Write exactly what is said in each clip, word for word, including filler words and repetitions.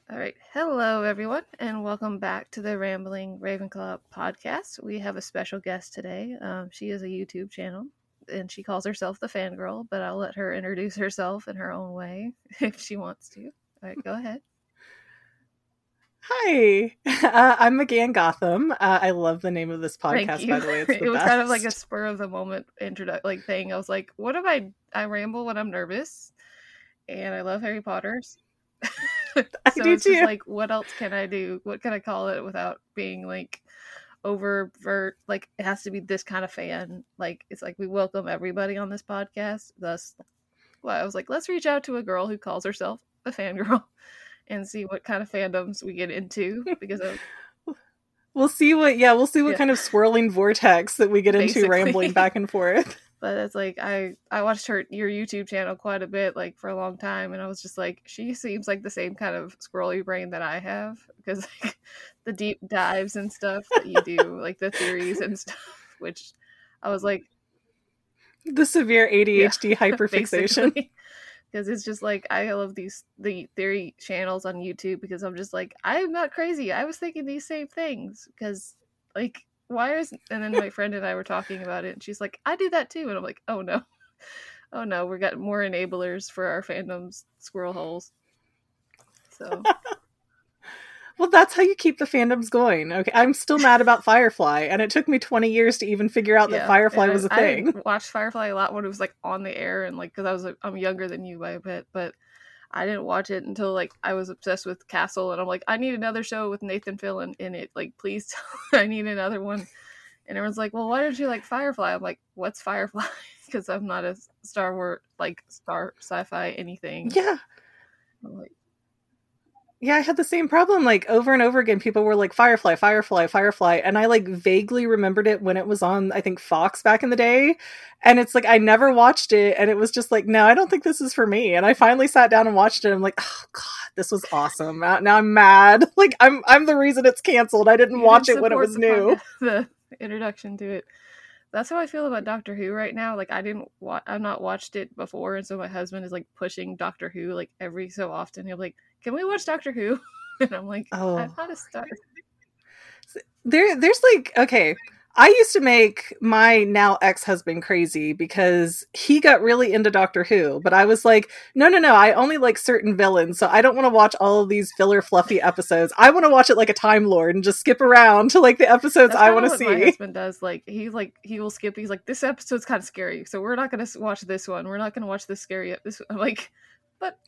All right. Hello, everyone, and welcome back to the Rambling Ravenclaw podcast. We have a special guest today. Um, she is a YouTube channel, and she calls herself the Fangirl, but I'll let her introduce herself in her own way if she wants to. All right, go ahead. Hi, uh, I'm McGann Gotham. Uh, I love the name of this podcast, Thank you. by the way. It's the it was best. kind of like a spur of the moment introdu- like thing. I was like, what if I, I ramble when I'm nervous, and I love Harry Potter. I so do it's too. just like, what else can I do? What can I call it without being like overt? Like, it has to be this kind of fan. Like, it's like we welcome everybody on this podcast. Thus, well, I was like, let's reach out to a girl who calls herself a fangirl and see what kind of fandoms we get into. Because of, we'll see what, yeah, we'll see what Yeah. kind of swirling vortex that we get into Basically. rambling back and forth. but it's like I I watched her your YouTube channel quite a bit, like for a long time, and I was just like, she seems like the same kind of squirrely brain that I have, because like the deep dives and stuff that you do, like the theories and stuff, which I was like, The severe A D H D yeah, hyperfixation. Because it's just like, I love these the theory channels on YouTube, because I'm just like, I'm not crazy. I was thinking these same things, because like, why is, and then my friend and I were talking about it, and she's like, I do that too, and I'm like, oh no, oh no, we got more enablers for our fandom's squirrel holes. So Well, that's how you keep the fandoms going. Okay, I'm still mad about Firefly, and it took me twenty years to even figure out yeah, that Firefly and was a I, thing. I watched Firefly a lot when it was like on the air, and like, because I was like, I'm younger than you by a bit, but I didn't watch it until like I was obsessed with Castle, and I'm like, I need another show with Nathan Fillion in it. Like, please, tell I need another one. And everyone's like, well, why don't you like Firefly? I'm like, what's Firefly? Because I'm not a Star Wars, like Star sci-fi anything. Yeah. I'm like, Yeah, I had the same problem. Like, over and over again, people were like, Firefly, Firefly, Firefly. And I, like, vaguely remembered it when it was on, I think, Fox back in the day. And it's like, I never watched it. And it was just like, no, I don't think this is for me. And I finally sat down and watched it. I'm like, oh, God, this was awesome. Now, now I'm mad. Like, I'm I'm the reason it's canceled. I didn't you watch didn't it when it support was the new. podcast- the introduction to it. That's how I feel about Doctor Who right now. Like, I didn't wa- I've not watched it before, and so my husband is like pushing Doctor Who like every so often. He'll be like, can we watch Doctor Who? And I'm like, Oh. I've had to start. There, there's like, okay, I used to make my now ex-husband crazy because he got really into Doctor Who, but I was like, no, no, no, I only like certain villains, so I don't want to watch all of these filler fluffy episodes. I want to watch it like a Time Lord and just skip around to like the episodes That's I kinda want to what see. My husband does. Like, he's like, he will skip. He's like, this episode's kind of scary, so we're not going to watch this one. We're not going to watch this scary. This I'm like, but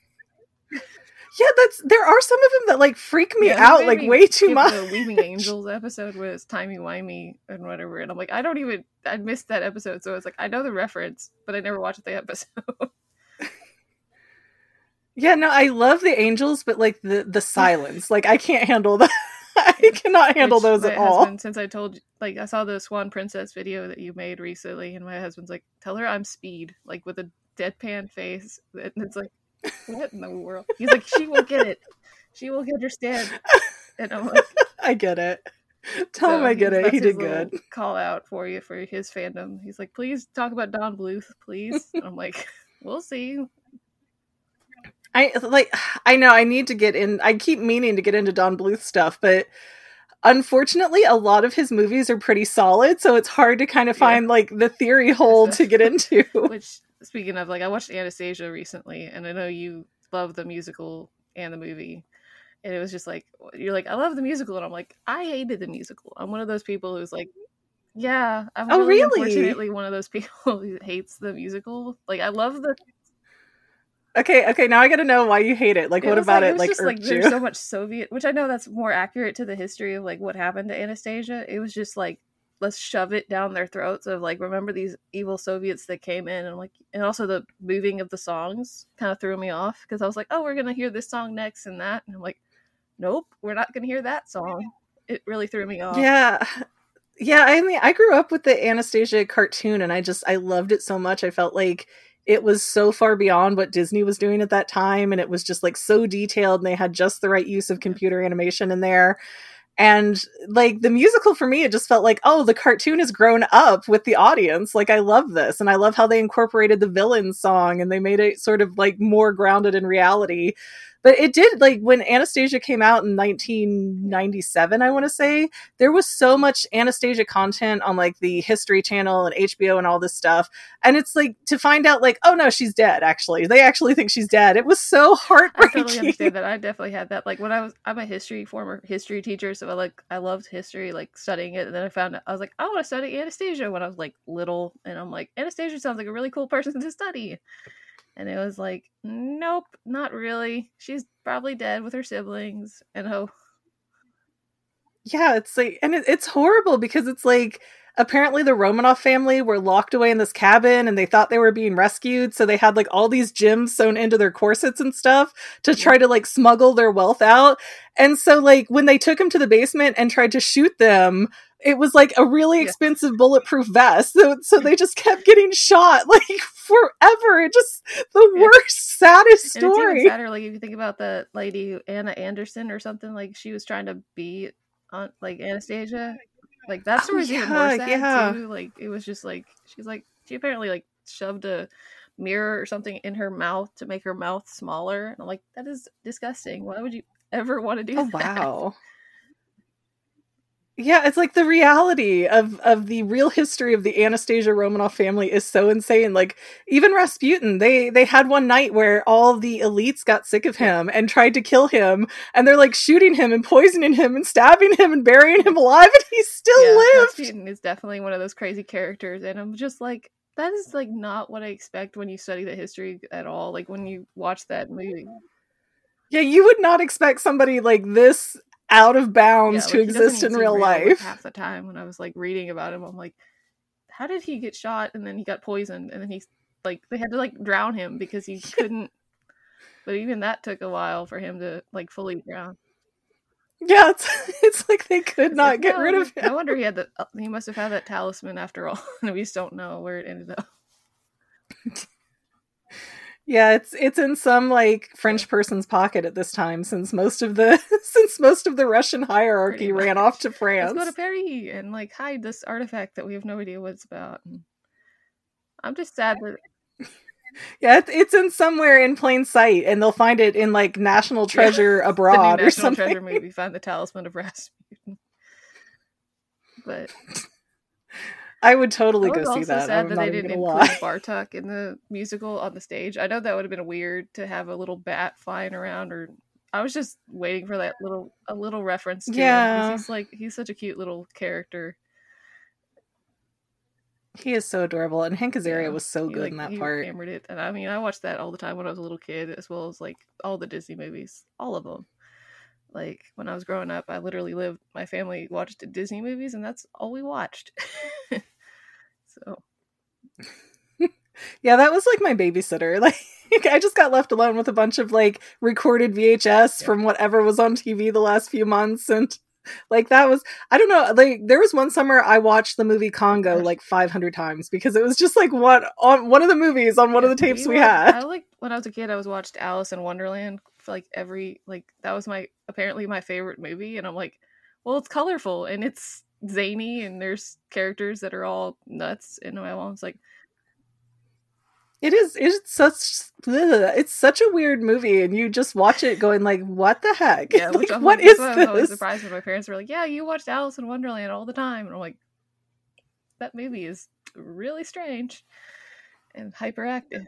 Yeah, that's there are some of them that like freak me yeah, out like me way too skip much. The Weaving Angels episode was timey wimey and whatever, and I'm like, I don't even. I missed that episode, so it's like I know the reference, but I never watched the episode. Yeah, no, I love the angels, but like the the silence, like I can't handle that. I cannot handle Which those my at all. husband, since I told you, like, I saw the Swan Princess video that you made recently, and my husband's like, tell her I'm Speed, like with a deadpan face, and it's like, what in the world? He's like, she will get it. She will understand. And I'm like, I get it. Tell so him I get he's- it. that's He his did little good. Call out for you for his fandom. He's like, please talk about Don Bluth, please. And I'm like, we'll see. I like I know I need to get in. I keep meaning to get into Don Bluth stuff, but unfortunately a lot of his movies are pretty solid, so it's hard to kind of find Yeah. like the theory hole to get into. Which, speaking of, like, I watched Anastasia recently, and I know you love the musical and the movie. And it was just like, you're like, I love the musical, and I'm like, I hated the musical. I'm one of those people who's like, yeah, I'm Oh, really, really? unfortunately one of those people who hates the musical. Like, I love the. Okay, okay, now I gotta know why you hate it. Like, It what was about like, it? was Like, just like irked there's you? so much Soviet, which I know that's more accurate to the history of like what happened to Anastasia. It was just like, let's shove it down their throats of like, remember these evil Soviets that came in, and I'm like, and also the moving of the songs kind of threw me off, because I was like, oh, we're gonna hear this song next and that, and I'm like, nope, we're not gonna hear that song. It really threw me off. Yeah. Yeah, I mean, I grew up with the Anastasia cartoon, and I just, I loved it so much. I felt like it was so far beyond what Disney was doing at that time, and it was just like so detailed, and they had just the right use of computer animation in there. And like the musical for me, it just felt like, oh, the cartoon has grown up with the audience. Like, I love this. And I love how they incorporated the villain song and they made it sort of like more grounded in reality. But it did, like, when Anastasia came out in nineteen ninety-seven, I want to say, there was so much Anastasia content on, like, the History Channel and H B O and all this stuff. And it's, like, to find out, like, oh, no, she's dead, actually. They actually think she's dead. It was so heartbreaking. I totally understand that. I definitely had that. Like, when I was, I'm a history, former history teacher, so I, like, I loved history, like, studying it. And then I found out, I was like, I want to study Anastasia when I was, like, little. And I'm like, Anastasia sounds like a really cool person to study. And it was like, nope, not really. She's probably dead with her siblings. And oh, yeah, it's like, and it, it's horrible because it's like, apparently the Romanov family were locked away in this cabin and they thought they were being rescued. So they had like all these gems sewn into their corsets and stuff to try to like smuggle their wealth out. And so like when they took them to the basement and tried to shoot them, it was like a really expensive yeah. bulletproof vest. So, so they just kept getting shot like forever. It just the yeah. worst, saddest story. And it's even sadder, like if you think about the lady Anna Anderson or something, like she was trying to be on like Anastasia. Like that story's oh, yeah, even more sad yeah. too. Like it was just like she's like she apparently like shoved a mirror or something in her mouth to make her mouth smaller. And I'm like, that is disgusting. Why would you ever want to do oh, that? Wow. Yeah, it's like the reality of, of the real history of the Anastasia Romanov family is so insane. Like, even Rasputin, they, they had one night where all the elites got sick of him and tried to kill him, and they're like shooting him and poisoning him and stabbing him and burying him alive, and he still yeah, lived! Rasputin is definitely one of those crazy characters, and I'm just like, that is like not what I expect when you study the history at all. Like, when you watch that movie. Yeah, you would not expect somebody like this out of bounds yeah, like, to exist in real, real life. Like, half the time when I was like reading about him, I'm like, how did he get shot and then he got poisoned and then he's like they had to like drown him because he couldn't. But even that took a while for him to like fully drown. Yeah, it's it's like they could it's not like, get no, rid of him. I wonder he had that. He must have had that talisman after all, and we just don't know where it ended up. Yeah, it's it's in some like French person's pocket at this time, since most of the since most of the Russian hierarchy ran off to France. Let's go to Paris and like hide this artifact that we have no idea what it's about. And I'm just sad that yeah, it's, it's in somewhere in plain sight, and they'll find it in like National Treasure yeah. Abroad the new or National something. Treasure movie, find the talisman of Rasputin. But I would totally I was go see that. Sad I'm that not they didn't include lie. Bartok in the musical on the stage. I know that would have been weird to have a little bat flying around, or I was just waiting for that little a little reference to yeah. him. He's like he's such a cute little character. He is so adorable, and Hank Azaria yeah. was so he, good like, in that he part. Hammered it, and I mean, I watched that all the time when I was a little kid, as well as like all the Disney movies, all of them. Like, when I was growing up, I literally lived, my family watched Disney movies, and that's all we watched. So. Yeah, that was, like, my babysitter. Like, I just got left alone with a bunch of, like, recorded V H S yeah. from whatever was on T V the last few months, and, like, that was, I don't know, like, there was one summer I watched the movie Congo, like, five hundred times, because it was just, like, one, on one of the movies on one yeah, of the tapes we, we had. I, like, when I was a kid, I was watched Alice in Wonderland for like every like that was my apparently my favorite movie, and I'm like, well, it's colorful and it's zany and there's characters that are all nuts, and my mom's like, it is it's such ugh, it's such a weird movie, and you just watch it going like, what the heck? Yeah, like, what like, is this? I was always surprised when my parents were like, yeah, you watched Alice in Wonderland all the time, and I'm like, that movie is really strange and hyperactive.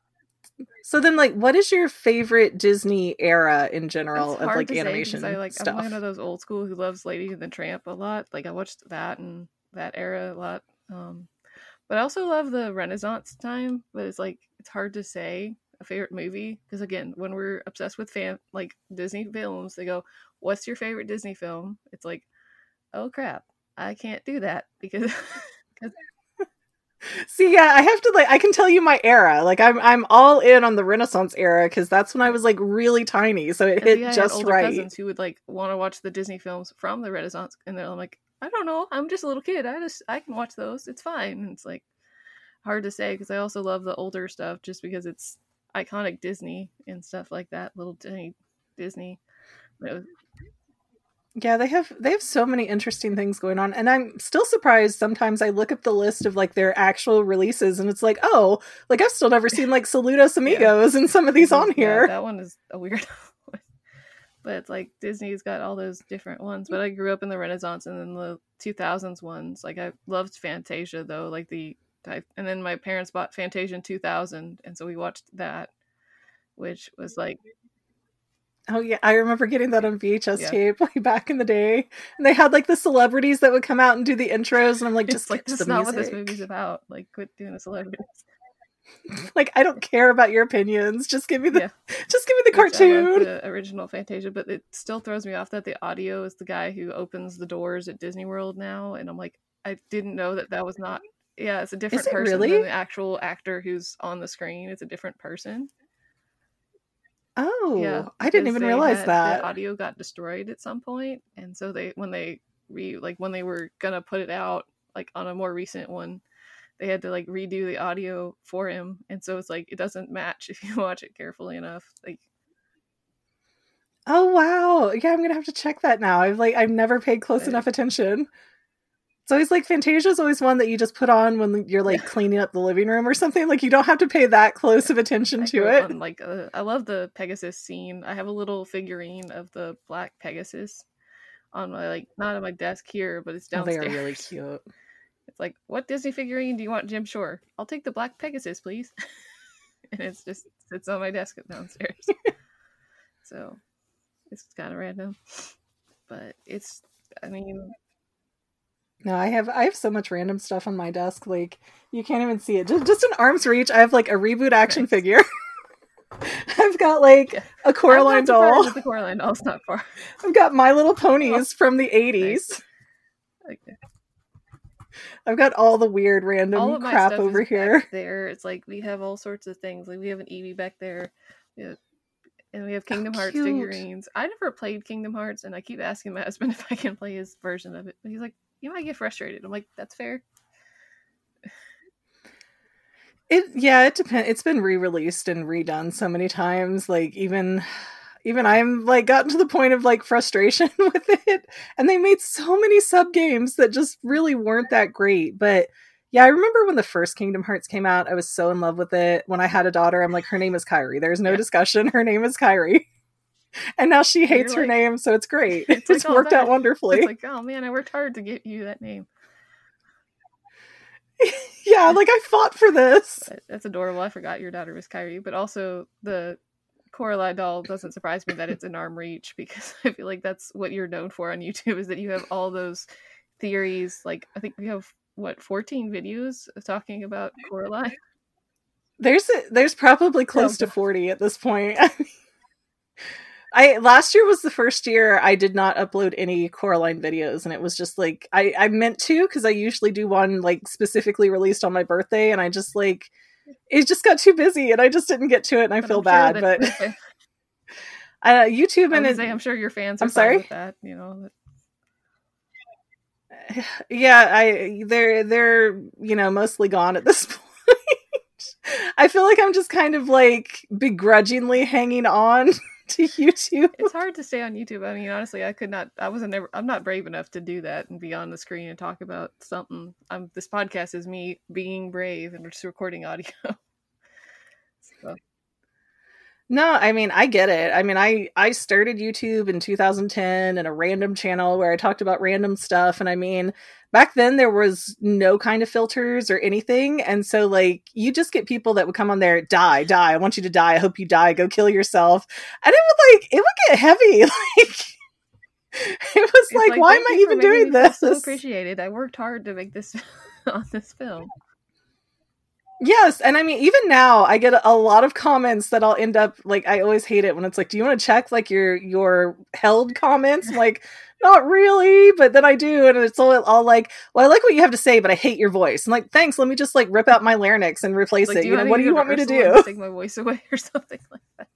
So then, like, what is your favorite Disney era in general it's of hard like to animation say, I, like, stuff? I'm one of those old school who loves Lady and the Tramp a lot. Like, I watched that and that era a lot. Um, but I also love the Renaissance time. But it's like it's hard to say a favorite movie because again, when we're obsessed with fan like Disney films, they go, "What's your favorite Disney film?" It's like, oh crap, I can't do that because. because See, yeah, I have to like. I can tell you my era. Like, I'm, I'm all in on the Renaissance era because that's when I was like really tiny, so it hit just older right. Cousins who would like want to watch the Disney films from the Renaissance, and they're like, I don't know, I'm just a little kid. I just I can watch those. It's fine. And it's like hard to say because I also love the older stuff just because it's iconic Disney and stuff like that. Little Disney, Disney. It was, Yeah, they have they have so many interesting things going on, and I'm still surprised sometimes I look at the list of like their actual releases and it's like, oh, like I've still never seen like Saludos Amigos yeah. and some of these on here. Yeah, that one is a weird But it's like Disney's got all those different ones. But I grew up in the Renaissance and then the two thousands ones. Like I loved Fantasia though, like the type. And then my parents bought Fantasia in two thousand, and so we watched that, which was like. Oh yeah, I remember getting that on V H S yeah. tape way back in the day. And they had like the celebrities that would come out and do the intros, and I'm like, just like, that's not what this movie's about. Like, quit doing the celebrities. Like, I don't care about your opinions. Just give me the, yeah. just give me the cartoon. The original Fantasia, but it still throws me off that the audio is the guy who opens the doors at Disney World now, and I'm like, I didn't know that that was not. Yeah, it's a different it person really? than the actual actor who's on the screen. It's a different person. Oh, yeah, I didn't even realize had, that the audio got destroyed at some point, and so they when they re like when they were gonna put it out like on a more recent one, they had to like redo the audio for him, and so it's like it doesn't match if you watch it carefully enough. Like, oh wow, yeah, I'm gonna have to check that now. I've like I've never paid close enough attention. It's always like Fantasia's always one that you just put on when you're like cleaning up the living room or something. Like you don't have to pay that close of attention I to it. On, like uh, I love the Pegasus scene. I have a little figurine of the black Pegasus on my like not on my desk here, but it's downstairs. Oh, they are really cute. It's like, what Disney figurine do you want, Jim Shore? I'll take the black Pegasus, please. And it's just sits on my desk downstairs. So it's kind of random, but it's. I mean. No, I have I have so much random stuff on my desk, like you can't even see it. Just, just in arm's reach, I have like a Reboot action nice. figure. I've got like yeah. a Coraline doll. The Coraline doll's not far. I've got My Little Ponies oh. from the eighties. Nice. Okay. I've got all the weird random all of my crap stuff over is here. Back there, it's like we have all sorts of things. Like we have an Eevee back there. We have, and we have Kingdom oh, Hearts cute. figurines. I never played Kingdom Hearts, and I keep asking my husband if I can play his version of it. But he's like, you might get frustrated. I'm like, that's fair. It yeah, it depends. It's been re-released and redone so many times. Like even even I'm like gotten to the point of like frustration with it. And they made so many sub games that just really weren't that great. But yeah, I remember when the first Kingdom Hearts came out, I was so in love with it. When I had a daughter, I'm like, her name is Kairi. There's no yeah. discussion. Her name is Kairi. And now she hates her like, name, so it's great. It's, it's like, worked oh, out wonderfully. It's like, oh man, I worked hard to get you that name. Yeah, like I fought for this. But that's adorable. I forgot your daughter was Kairi, but also the Coraline doll doesn't surprise me that it's in arm reach, because I feel like that's what you're known for on YouTube, is that you have all those theories. Like I think we have what fourteen videos of talking about Coraline. There's a, there's probably close oh, to forty at this point. I mean, I last year was the first year I did not upload any Coraline videos, and it was just like I, I meant to, because I usually do one like specifically released on my birthday, and I just like it just got too busy and I just didn't get to it, and I but feel I'm bad. Sure that, but uh, YouTube and I say, I'm sure your fans are I'm sorry with that, you know. That... Yeah, I they're they're you know mostly gone at this point. I feel like I'm just kind of like begrudgingly hanging on to YouTube. It's hard to stay on YouTube. I mean, honestly, I could not. I wasn't never. I'm not brave enough to do that and be on the screen and talk about something. I'm. This podcast is me being brave and just recording audio. So. No, I mean, I get it. I mean, I I started YouTube in two thousand ten in a random channel where I talked about random stuff, and I mean, back then there was no kind of filters or anything, and so like you just get people that would come on there, die, die, I want you to die, I hope you die, go kill yourself, and it would like it would get heavy. Like it was like, like, why am I even doing this? So appreciated. I worked hard to make this on this film. Yes, and I mean, even now, I get a lot of comments that I'll end up, like, I always hate it when it's like, do you want to check, like, your your held comments? I'm like, not really, but then I do, and it's all, all like, well, I like what you have to say, but I hate your voice. I'm like, thanks, let me just, like, rip out my larynx and replace like, it. You know, what do you want me to do? Take my voice away or something like that.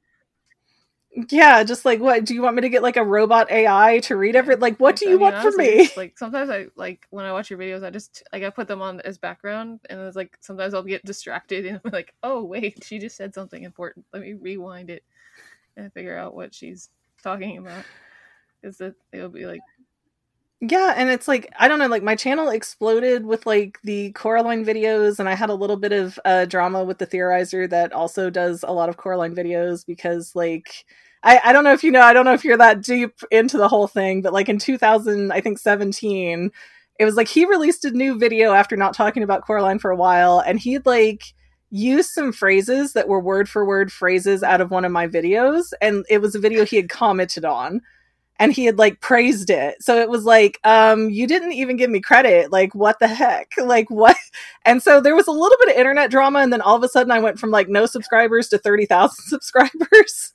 Yeah, just like, what, do you want me to get like a robot A I to read every, like, what do you I mean, want honestly, from me? Like, sometimes I, like, when I watch your videos, I just, like, I put them on as background, and it's like, sometimes I'll get distracted, and I'm like, oh, wait, she just said something important. Let me rewind it and figure out what she's talking about. Is that it'll be like, Yeah, and it's like, I don't know, like my channel exploded with like the Coraline videos, and I had a little bit of uh, drama with the Theorizer that also does a lot of Coraline videos because like I, I don't know if you know, I don't know if you're that deep into the whole thing, but like in two thousand, I think seventeen, it was like he released a new video after not talking about Coraline for a while, and he'd like used some phrases that were word for word phrases out of one of my videos, and it was a video he had commented on. And he had like praised it. So it was like, um, you didn't even give me credit. Like, what the heck? Like, what? And so there was a little bit of internet drama. And then all of a sudden I went from like no subscribers to thirty thousand subscribers.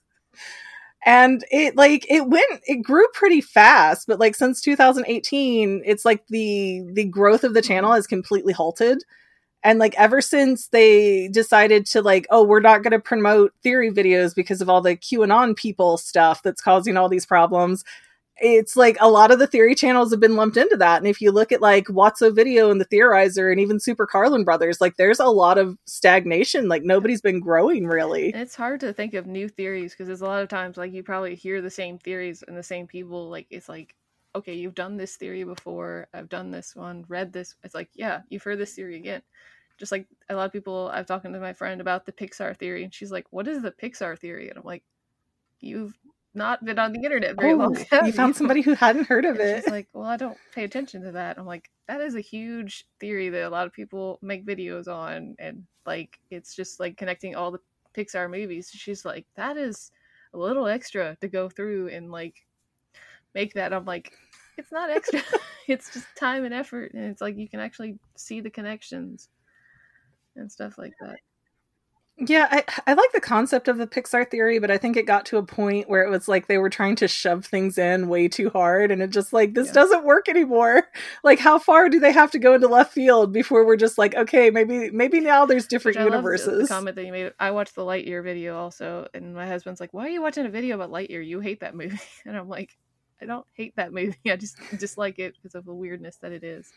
And it like, it went, it grew pretty fast. But like since two thousand eighteen, it's like the, the growth of the channel has completely halted. And like ever since they decided to like, oh, we're not going to promote theory videos because of all the QAnon people stuff that's causing all these problems, it's like a lot of the theory channels have been lumped into that. And if you look at like Watso Video and the Theorizer and even Super Carlin Brothers, like there's a lot of stagnation. Like nobody's been growing really. And it's hard to think of new theories because there's a lot of times like you probably hear the same theories and the same people. Like it's like, okay, you've done this theory before. I've done this one, read this. It's like, yeah, you've heard this theory again. Just like a lot of people, I've talked to my friend about the Pixar theory, and she's like, what is the Pixar theory? And I'm like, you've not been on the internet very oh, long. You found somebody who hadn't heard of and it. She's like, well, I don't pay attention to that. I'm like, that is a huge theory that a lot of people make videos on, and like it's just like connecting all the Pixar movies. She's like, that is a little extra to go through and like make that. I'm like, it's not extra. It's just time and effort, and it's like you can actually see the connections and stuff like that. Yeah, I, I like the concept of the Pixar theory, but I think it got to a point where it was like they were trying to shove things in way too hard, and it just like, this yeah. doesn't work anymore. Like, how far do they have to go into left field before we're just like, okay, maybe maybe now there's different universes. The, the comment that you made, I watched the Lightyear video also, and my husband's like, why are you watching a video about Lightyear? You hate that movie. And I'm like, I don't hate that movie. I just dislike it because of the weirdness that it is.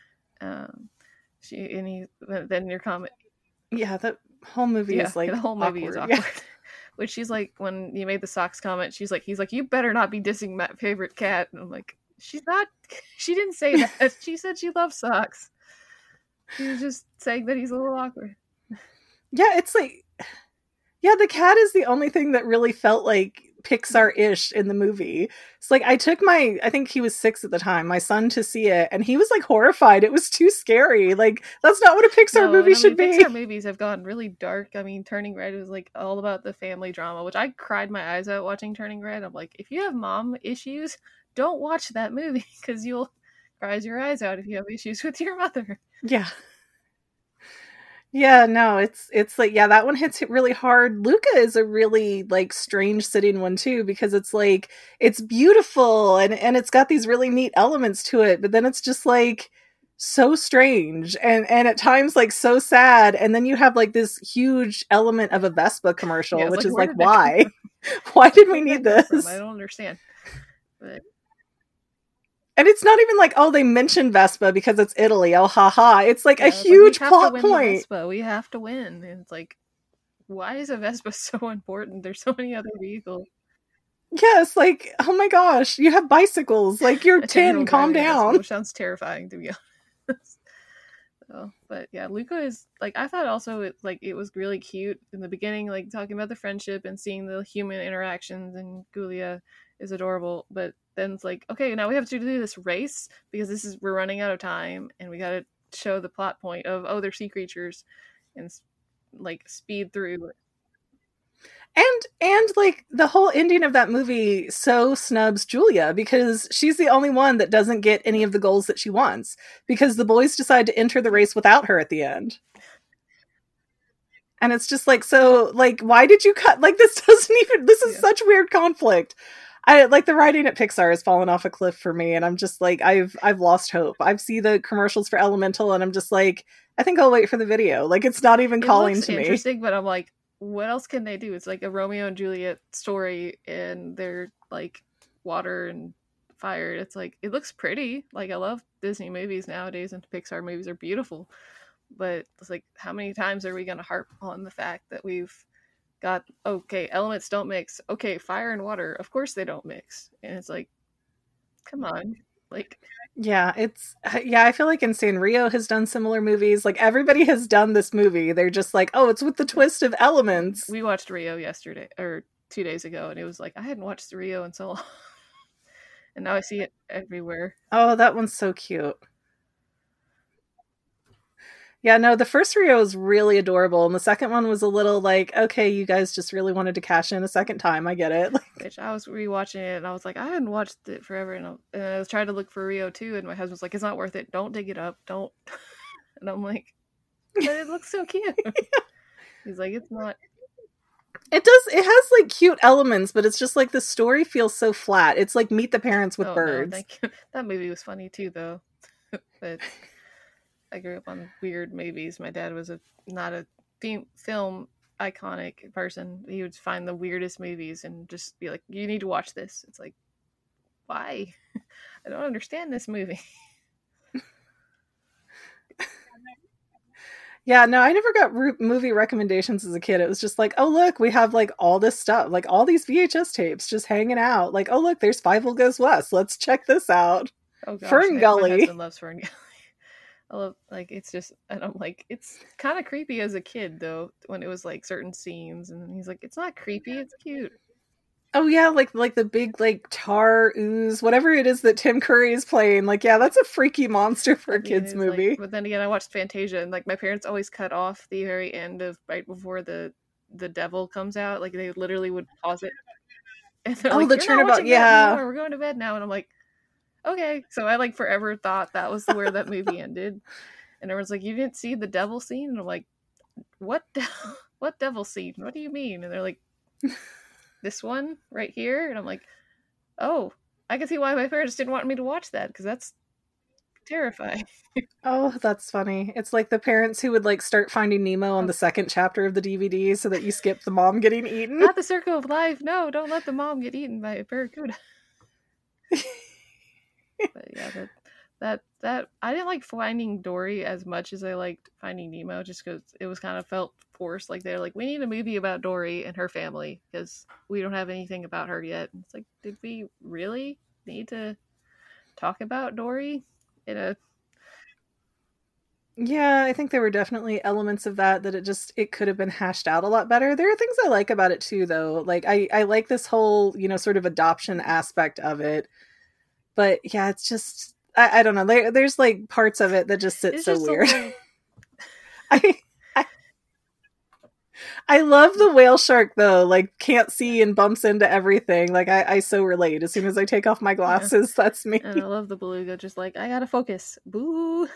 Um, she and he then in your comment. Yeah, that whole movie yeah, is like the whole movie awkward. is awkward. Yeah. Which she's like, when you made the socks comment, she's like, he's like, you better not be dissing my favorite cat. And I'm like, she's not. She didn't say that. She said she loves socks. She was just saying that he's a little awkward. Yeah, it's like, yeah, the cat is the only thing that really felt like Pixar-ish in the movie. It's like, I took my, I think he was six at the time, my son to see it, and he was like horrified. It was too scary. Like, that's not what a Pixar no, movie I mean, should be. Pixar movies have gone really dark. I mean, Turning Red was like all about the family drama, which I cried my eyes out watching Turning Red. I'm like, if you have mom issues, don't watch that movie because you'll cry your eyes out if you have issues with your mother. Yeah. Yeah, no, it's it's like, yeah, that one hits it really hard. Luca is a really like strange sitting one too, because it's like, it's beautiful and and it's got these really neat elements to it, but then it's just like so strange and and at times like so sad, and then you have like this huge element of a Vespa commercial, yeah, which like, is like, why? Why did we need this? I don't understand. But and it's not even like, oh, they mentioned Vespa because it's Italy. Oh, haha. It's like yeah, a huge like, plot point. Vespa. We have to win. And it's like, why is a Vespa so important? There's so many other vehicles. Yes, like, oh my gosh, you have bicycles. Like, you're ten, calm down. Vespa, which sounds terrifying, to be honest. So, but yeah, Luca is, like, I thought also, it like, it was really cute in the beginning, like, talking about the friendship and seeing the human interactions, and Giulia is adorable, but then it's like, okay, now we have to do this race because this is we're running out of time, and we got to show the plot point of, oh, they're sea creatures, and like speed through. And and like the whole ending of that movie so snubs Giulia because she's the only one that doesn't get any of the goals that she wants because the boys decide to enter the race without her at the end. And it's just like, so like, why did you cut? Like, this doesn't even, this is yeah. such weird conflict. I like the writing at Pixar has fallen off a cliff for me, and I'm just like, I've I've lost hope. I've seen the commercials for Elemental, and I'm just like, I think I'll wait for the video. Like, it's not even it calling looks to me. Interesting, but I'm like, what else can they do? It's like a Romeo and Juliet story, and they're like water and fire. It's like, it looks pretty. Like, I love Disney movies nowadays, and Pixar movies are beautiful. But it's like, how many times are we going to harp on the fact that we've got, okay, elements don't mix. Okay, fire and water, of course they don't mix. And it's like, come on. Like, yeah, it's yeah, I feel like in Sanrio has done similar movies. Like everybody has done this movie. They're just like, oh, it's with the twist of elements. We watched Rio yesterday or two days ago, and it was like I hadn't watched Rio in so long, and now I see it everywhere. Oh, that one's so cute. Yeah, no, the first Rio was really adorable, and the second one was a little like, okay, you guys just really wanted to cash in a second time. I get it. Like, which I was rewatching it, and I was like, I hadn't watched it forever, and I, and I was trying to look for Rio too, and my husband's like, it's not worth it. Don't dig it up. Don't. And I'm like, but it looks so cute. He's like, it's not. It does. It has like cute elements, but it's just like the story feels so flat. It's like Meet the Parents with oh, birds. No, thank you. That movie was funny too, though. But I grew up on weird movies. My dad was a not a film iconic person. He would find the weirdest movies and just be like, "You need to watch this." It's like, why? I don't understand this movie. Yeah, no, I never got re- movie recommendations as a kid. It was just like, oh, look, we have like all this stuff, like all these V H S tapes just hanging out. Like, oh, look, there's Fievel Goes West. Let's check this out. Oh, gosh. Fern my, Gully. My husband loves Fern Gully. I love, like, it's just, and I'm like, it's kind of creepy as a kid, though, when it was like certain scenes. And he's like, it's not creepy, it's cute. Oh yeah, like like the big like tar ooze, whatever it is that Tim Curry is playing. Like, yeah, that's a freaky monster for a kids movie. Like, but then again, I watched Fantasia, and like my parents always cut off the very end of right before the the devil comes out. Like they literally would pause it. And they're oh, like, the You're turnabout, yeah. We're going to bed now, and I'm like, okay. So I like forever thought that was where that movie ended, and everyone's like, you didn't see the devil scene, and I'm like, what? De- what devil scene? What do you mean? And they're like, this one right here, and I'm like, oh, I can see why my parents didn't want me to watch that, because that's terrifying. Oh, that's funny. It's like the parents who would like start Finding Nemo on the second chapter of the D V D so that you skip the mom getting eaten. Not the circle of life. No, don't let the mom get eaten by a barracuda. But yeah, that that that I didn't like Finding Dory as much as I liked Finding Nemo, just because it was kind of felt forced. Like they're like, we need a movie about Dory and her family because we don't have anything about her yet. And it's like, did we really need to talk about Dory in a? Yeah, I think there were definitely elements of that that it just it could have been hashed out a lot better. There are things I like about it too, though. Like I I like this whole, you know, sort of adoption aspect of it. But yeah, it's just I, I don't know. There, there's like parts of it that just sit it's so just weird. So I, I I love the whale shark though. Like can't see and bumps into everything. Like I, I so relate. As soon as I take off my glasses, yeah. That's me. And I love the beluga. Just like I gotta focus. Boo.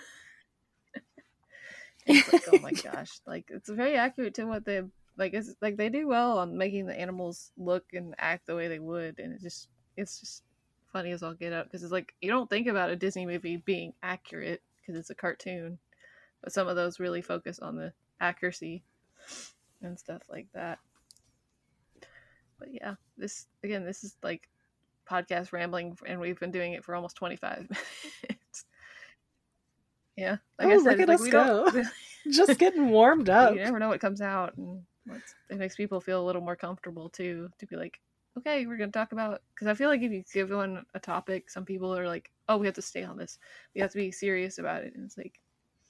It's like, oh my gosh, like it's very accurate to what they like. It's like they do well on making the animals look and act the way they would, and it just it's just funny as all get out because it's like you don't think about a Disney movie being accurate because it's a cartoon, but some of those really focus on the accuracy and stuff like that. But yeah, this again, this is like podcast rambling, and we've been doing it for almost twenty-five minutes. Yeah, like oh, I said, look at like us go! Just getting warmed up. You never know what comes out, and it makes people feel a little more comfortable too. To be like, okay, we're gonna talk about because I feel like if you give one a topic, some people are like, oh, we have to stay on this. We have to be serious about it, and it's like,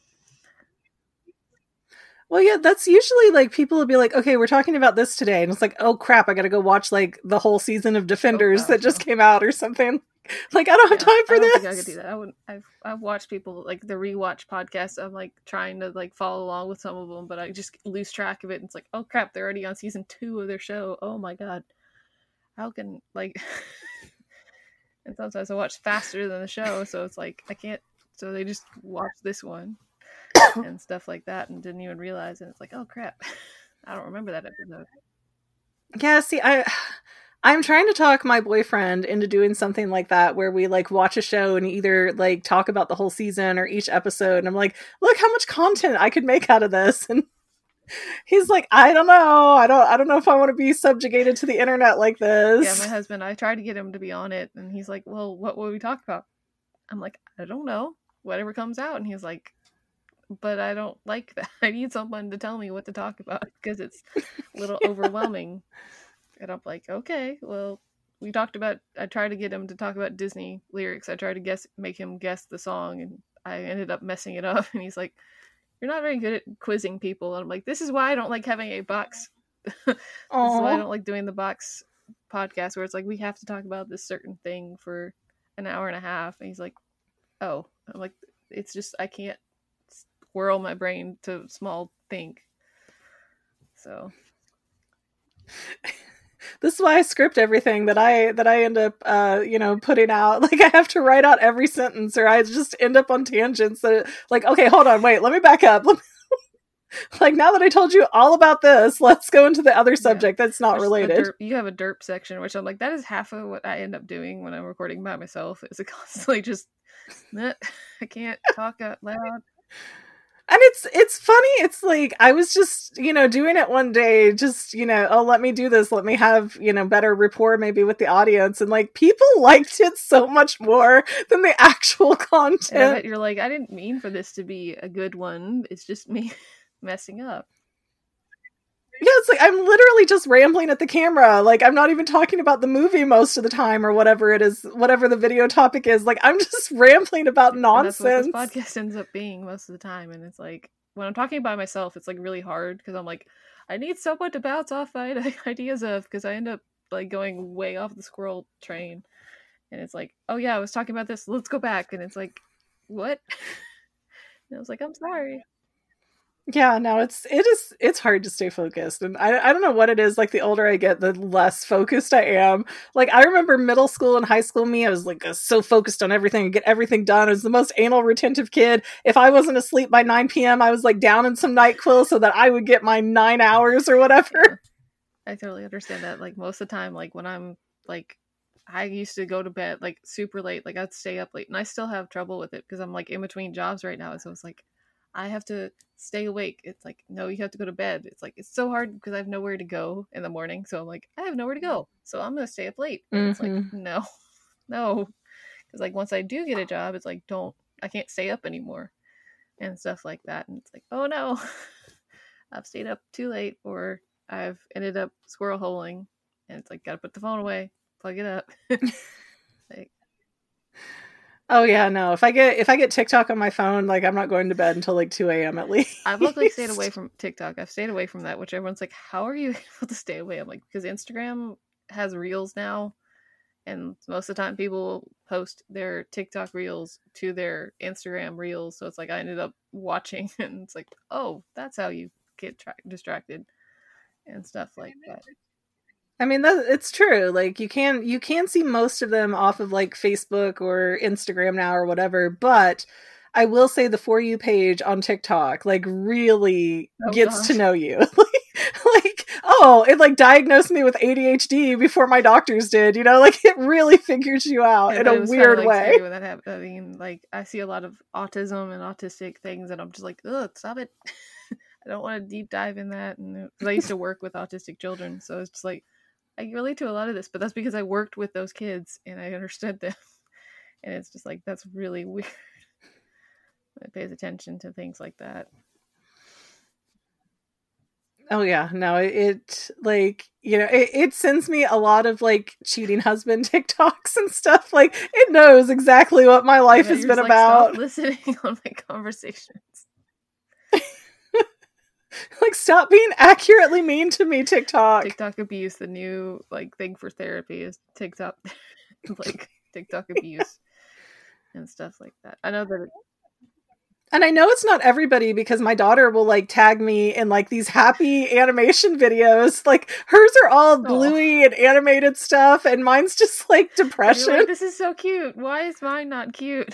well, yeah, that's usually like people will be like, okay, we're talking about this today, and it's like, oh crap, I gotta go watch like the whole season of Defenders oh, gosh, that just no. came out or something. Like I don't have yeah, time for I don't this. Think I could do that. I wouldn't. I've I've watched people like the rewatch podcasts. I'm like trying to like follow along with some of them, but I just lose track of it. And it's like, oh crap, they're already on season two of their show. Oh my god, how can like? And sometimes I watch faster than the show, so it's like I can't. So they just watch this one and stuff like that, and didn't even realize. And it's like, oh crap, I don't remember that episode. Yeah, see, I. I'm trying to talk my boyfriend into doing something like that where we like watch a show and either like talk about the whole season or each episode. And I'm like, look how much content I could make out of this. And he's like, I don't know. I don't, I don't know if I want to be subjugated to the internet like this. Yeah. My husband, I tried to get him to be on it and he's like, well, what will we talk about? I'm like, I don't know, whatever comes out. And he's like, but I don't like that. I need someone to tell me what to talk about because it's a little overwhelming. And I'm like, okay, well, we talked about, I tried to get him to talk about Disney lyrics. I tried to guess, make him guess the song, and I ended up messing it up. And he's like, "You're not very good at quizzing people." And I'm like, "This is why I don't like having a box." This is why I don't like doing the box podcast where it's like we have to talk about this certain thing for an hour and a half. And he's like, "Oh," I'm like, "It's just I can't whirl my brain to small think." So this is why I script everything that I that I end up uh you know putting out. Like I have to write out every sentence, or I just end up on tangents that like, okay, hold on, wait, let me back up. Let me... like now that I told you all about this, let's go into the other subject yeah. that's not which related. Derp, you have a derp section, which I'm like, that is half of what I end up doing when I'm recording by myself. Is it constantly just I can't talk out loud. And it's it's funny. It's like I was just, you know, doing it one day, just, you know, oh, let me do this. Let me have, you know, better rapport maybe with the audience. And like people liked it so much more than the actual content. And you're like, I didn't mean for this to be a good one. It's just me messing up. Yeah, it's like I'm literally just rambling at the camera. Like I'm not even talking about the movie most of the time or whatever it is, whatever the video topic is. Like I'm just rambling about nonsense. That's what this podcast ends up being most of the time. And it's like when I'm talking by myself, it's like really hard because I'm like, I need someone to bounce off my ideas of, because I end up like going way off the squirrel train. And it's like, oh yeah, I was talking about this. Let's go back. And it's like, what? And I was like, I'm sorry. Yeah, no, it's it is it's hard to stay focused, and I I don't know what it is. Like the older I get, the less focused I am. Like I remember middle school and high school me, I was like so focused on everything and get everything done. I was the most anal retentive kid. If I wasn't asleep by nine p.m., I was like down in some NyQuil so that I would get my nine hours or whatever. Yeah, I totally understand that. Like most of the time, like when I'm like, I used to go to bed like super late. Like I'd stay up late, and I still have trouble with it because I'm like in between jobs right now. So it's like, I have to stay awake. It's like, no, you have to go to bed. It's like, it's so hard because I have nowhere to go in the morning. So I'm like, I have nowhere to go. So I'm going to stay up late. And mm-hmm. It's like, no, no. Because like once I do get a job, it's like, don't, I can't stay up anymore and stuff like that. And it's like, oh no, I've stayed up too late, or I've ended up squirrel holing. And it's like, got to put the phone away, plug it up. Like, oh yeah, no. If I get if I get TikTok on my phone, like I'm not going to bed until like two a.m. at least. I've luckily stayed away from TikTok. I've stayed away from that, which everyone's like, how are you able to stay away? I'm like, because Instagram has reels now, and most of the time people post their TikTok reels to their Instagram reels. So it's like I ended up watching, and it's like, oh, that's how you get tra- distracted and stuff like that. I mean, that, it's true. Like you can you can see most of them off of like Facebook or Instagram now or whatever. But I will say the For You page on TikTok like really oh, gets gosh. to know you. Like, oh, it like diagnosed me with A D H D before my doctors did. You know, like it really figures you out yeah, in a weird kind of, like, way. When that happened, I mean, like I see a lot of autism and autistic things, and I'm just like, ugh, stop it. I don't want to deep dive in that. And because I used to work with autistic children, so it's just like, I relate to a lot of this, but that's because I worked with those kids and I understood them. And it's just like, that's really weird. It pays attention to things like that. Oh yeah, no, it like, you know, it, it sends me a lot of like cheating husband TikToks and stuff. Like it knows exactly what my life has been like, about. Stop listening on my conversations. Like, stop being accurately mean to me, TikTok. TikTok abuse, the new like thing for therapy is TikTok, like TikTok abuse and stuff like that. I know that. It- and I know it's not everybody because my daughter will like tag me in like these happy animation videos. Like hers are all bluey oh. and animated stuff, and mine's just like depression. Like, this is so cute. Why is mine not cute?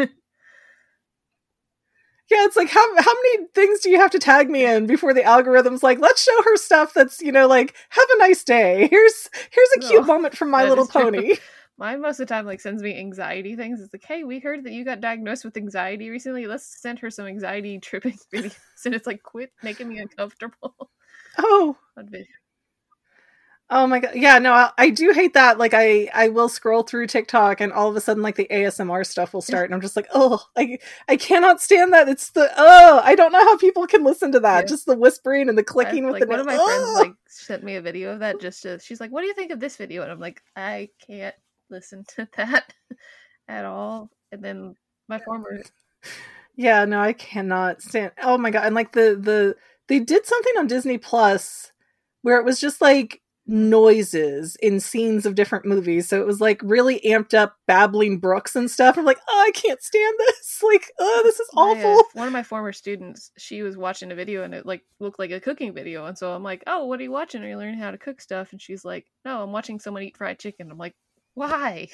Yeah, it's like, how how many things do you have to tag me in before the algorithm's like, let's show her stuff that's, you know, like, have a nice day. Here's here's a cute oh, moment from My Little Pony. Mine most of the time, like, sends me anxiety things. It's like, hey, we heard that you got diagnosed with anxiety recently. Let's send her some anxiety tripping videos. And it's like, quit making me uncomfortable. Oh. Oh my god. Yeah, no, I, I do hate that. Like I I will scroll through TikTok and all of a sudden like the A S M R stuff will start and I'm just like, "Oh, I I cannot stand that." It's the oh, I don't know how people can listen to that. Yeah. Just the whispering and the clicking I, with like, the one of my oh! friends like sent me a video of that just to she's like, "What do you think of this video?" And I'm like, "I can't listen to that at all." And then my former Yeah, no, I cannot stand. Oh my god. And like the the they did something on Disney Plus where it was just like noises in scenes of different movies. So it was like really amped up babbling brooks and stuff. I'm like, oh, I can't stand this. Like, oh, this is awful. My, uh, one of my former students, she was watching a video and it like looked like a cooking video. And so I'm like, oh, what are you watching? Are you learning how to cook stuff? And she's like, no, I'm watching someone eat fried chicken. I'm like, why?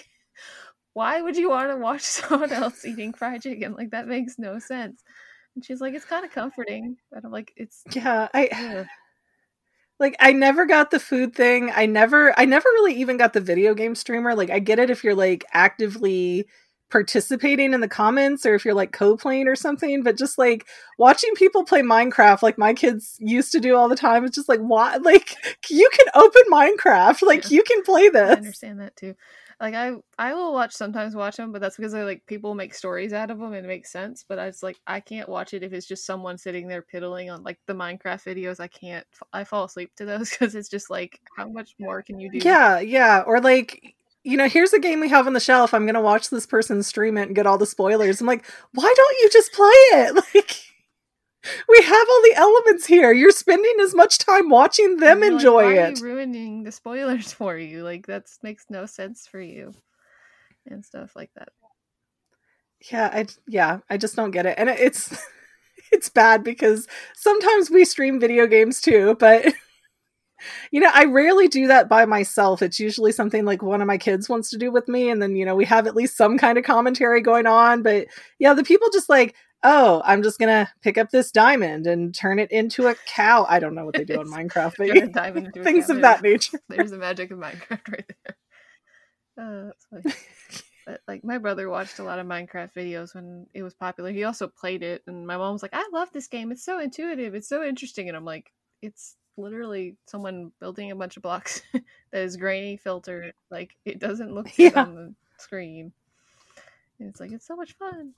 Why would you want to watch someone else eating fried chicken? Like, that makes no sense. And she's like, it's kind of comforting. And I'm like, it's yeah, I yeah. Like, I never got the food thing. I never, I never really even got the video game streamer. Like, I get it if you're like actively participating in the comments or if you're like co-playing or something, but just like watching people play Minecraft like my kids used to do all the time, it's just like, why? Like, you can open Minecraft. Like, yeah. You can play this. I understand that too. Like, I I will watch sometimes watch them, but that's because I like people make stories out of them and it makes sense. But I was like, I can't watch it if it's just someone sitting there piddling on like the Minecraft videos. I can't. I fall asleep to those because it's just like, how much more can you do? Yeah, yeah. Or like, you know, here's a game we have on the shelf. I'm gonna watch this person stream it and get all the spoilers. I'm like, why don't you just play it? Like, we have all the elements here. You're spending as much time watching them like, enjoy why it. Are you ruining the spoilers for you? Like, that makes no sense for you, and stuff like that. Yeah, I yeah, I just don't get it, and it's it's bad because sometimes we stream video games too, but you know, I rarely do that by myself. It's usually something like one of my kids wants to do with me, and then you know we have at least some kind of commentary going on. But yeah, the people just like, oh, I'm just gonna pick up this diamond and turn it into a cow. I don't know what they do in Minecraft, but diamond into things of that nature. There's the magic of Minecraft right there. Uh, that's funny. But like, my brother watched a lot of Minecraft videos when it was popular. He also played it, and my mom was like, "I love this game. It's so intuitive. It's so interesting." And I'm like, "It's literally someone building a bunch of blocks that is grainy filtered. Like, it doesn't look good yeah. on the screen." And it's like, it's so much fun.